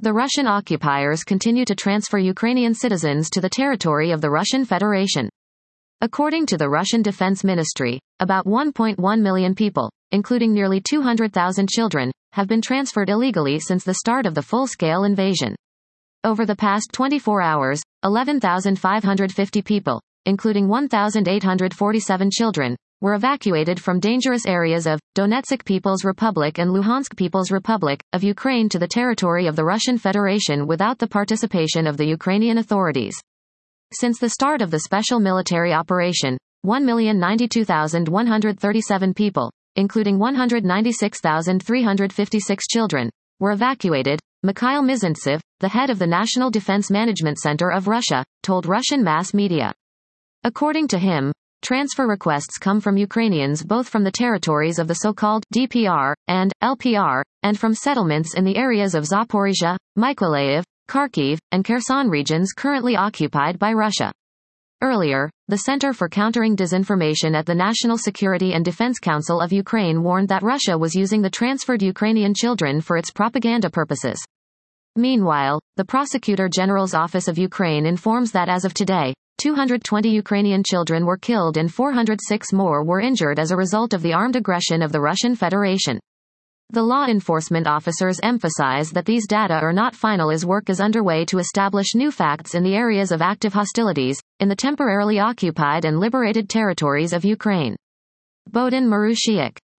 The Russian occupiers continue to transfer Ukrainian citizens to the territory of the Russian Federation. According to the Russian Defense Ministry, about 1.1 million people, including nearly 200,000 children, have been transferred illegally since the start of the full-scale invasion. Over the past 24 hours, 11,550 people, including 1,847 children, were evacuated from dangerous areas of Donetsk People's Republic and Luhansk People's Republic of Ukraine to the territory of the Russian Federation without the participation of the Ukrainian authorities. Since the start of the special military operation, 1,092,137 people, including 196,356 children, were evacuated, Mikhail Mizintsev, the head of the National Defense Management Center of Russia, told Russian mass media. According to him, transfer requests come from Ukrainians both from the territories of the so-called DPR and LPR, and from settlements in the areas of Zaporizhia, Mykolaiv, Kharkiv, and Kherson regions currently occupied by Russia. Earlier, the Center for Countering Disinformation at the National Security and Defense Council of Ukraine warned that Russia was using the transferred Ukrainian children for its propaganda purposes. Meanwhile, the Prosecutor General's Office of Ukraine informs that as of today, 220 Ukrainian children were killed and 406 more were injured as a result of the armed aggression of the Russian Federation. The law enforcement officers emphasize that these data are not final as work is underway to establish new facts in the areas of active hostilities, in the temporarily occupied and liberated territories of Ukraine. Bohdan Marushiuk,